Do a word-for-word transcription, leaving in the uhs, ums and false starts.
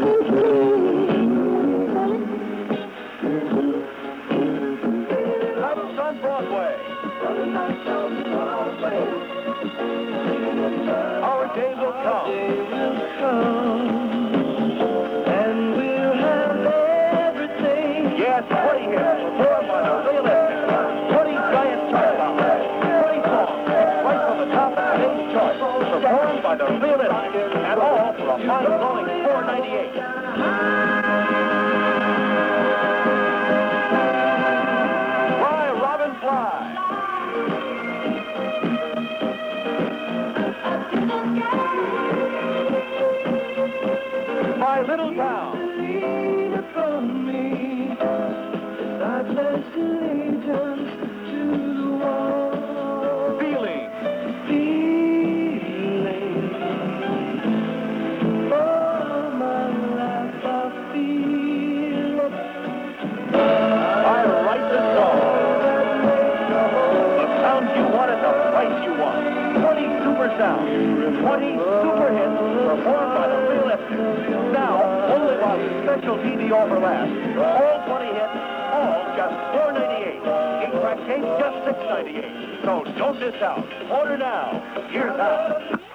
House on Broadway. Our day will come. And we'll have everything. Yes, twenty hits, performed by the realistic. twenty giant chart toppers. twenty songs, right from the top of today's chart, performed by the realistic. And all for a mind-blowing four ninety-eight. Fly, Robin, fly. My little town. Lean upon me. I pledge allegiance to the wall. Feeling. Feeling. All my life I feel. I write the song. The sound you want at the price you want. twenty super sounds. twenty super hits performed by the realistic. Now, only while the special T V offer lasts. All twenty hits, all just four ninety-eight. Eight-track tape, just six ninety-eight. So don't miss out. Order now. Here's how.